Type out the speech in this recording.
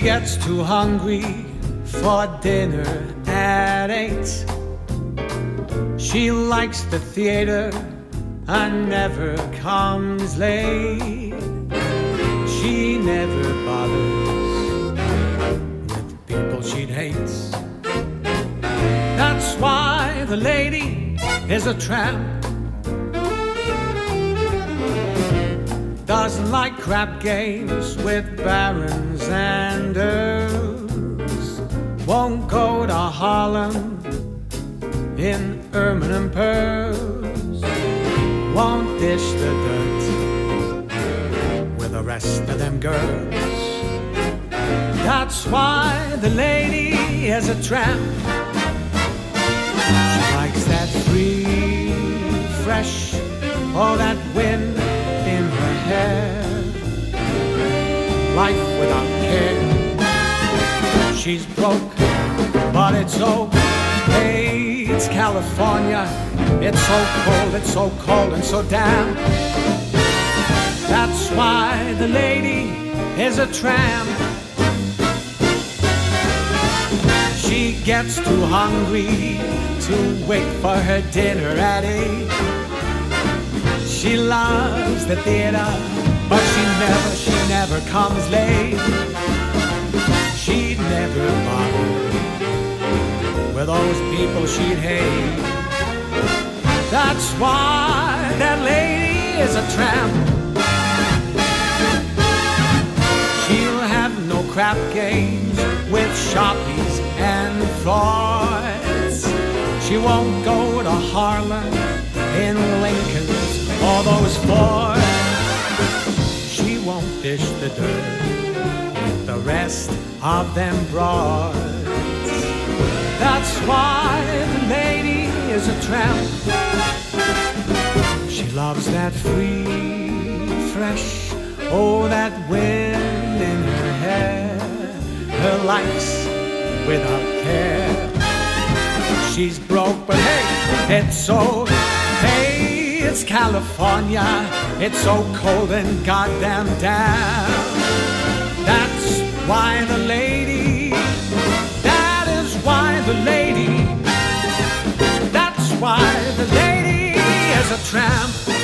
gets too hungry for dinner at 8. She likes the theater and never comes late. She never bothers with people she'd hate. That's why the lady is a tramp. Doesn't like crap games with barons and earls. Won't go to Harlem in ermine and pearls. Won't dish the dirt with the rest of them girls. That's why the lady is a tramp. She likes that free, fresh, all that wind in her hair. Life without care. She's broke, but it's okay. It's California. It's so cold and so damp. That's why the lady is a tramp. She gets too hungry to wait for her dinner at 8. She loves the theater, but she never comes late. She'd never bother with those people she'd hate. That's why that lady is a tramp. She'll have no crap games with Sharpies and Freuds. She won't go to Harlem in Lincolns or those Fords. She won't dish the dirt with the rest of them broads. That's why the lady is a tramp. She loves that free, fresh, oh, that wind in her hair. Her life's without care. She's broke, but hey, it's it's California. It's so cold and goddamn damn. That's why the lady, that is why the lady, that's why the lady is a tramp.